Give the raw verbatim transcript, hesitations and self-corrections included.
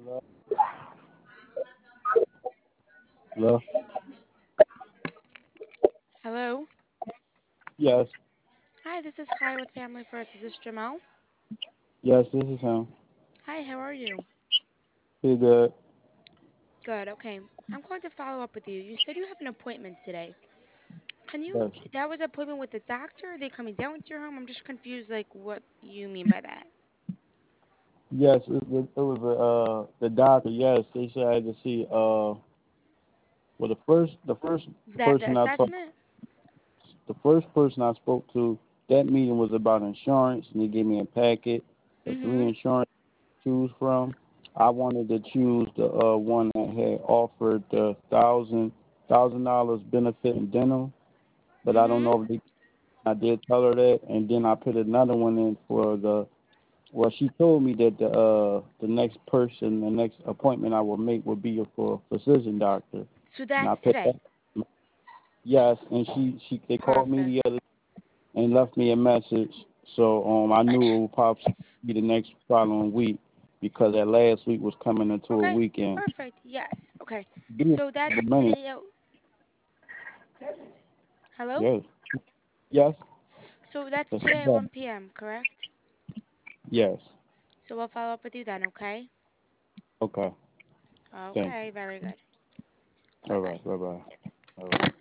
Hello? Hello. Yes. Hi, this is Kai with Family First. Is this Jamal? Yes, this is him. Hi, how are you? Pretty good. Good, okay. I'm going to follow up with you. You said you have an appointment today. Can you, Yes. that was an appointment with the doctor? Are they coming down to your home? I'm just confused, like, what you mean by that. Yes, it, it, it was uh the doctor. Yes, they said I had to see uh well the first the first Is that the person I talked assessment? the first person I spoke to, that meeting was about insurance, and they gave me a packet of three Mm-hmm. insurance to choose from. I wanted to choose the uh one that had offered the thousand thousand dollars benefit in dental, but I don't Mm-hmm. know if they I did tell her that, and then I put another one in for the. Well, she told me that the uh the next person, the next appointment I will make will be for a physician doctor, So and I that's put that. today. Yes, and she she they called me the Perfect. other and left me a message, so um I knew it would probably be the next following week because that last week was coming into a Okay, weekend. perfect. Yes. Okay. Give me So a that's minute. today. Oh, hello? Yes, yes, So that's yes, today at one p m, correct? yes. So I'll follow up with you then, okay? Okay, thank Okay, you. very good. All Bye-bye. right, bye bye. All right.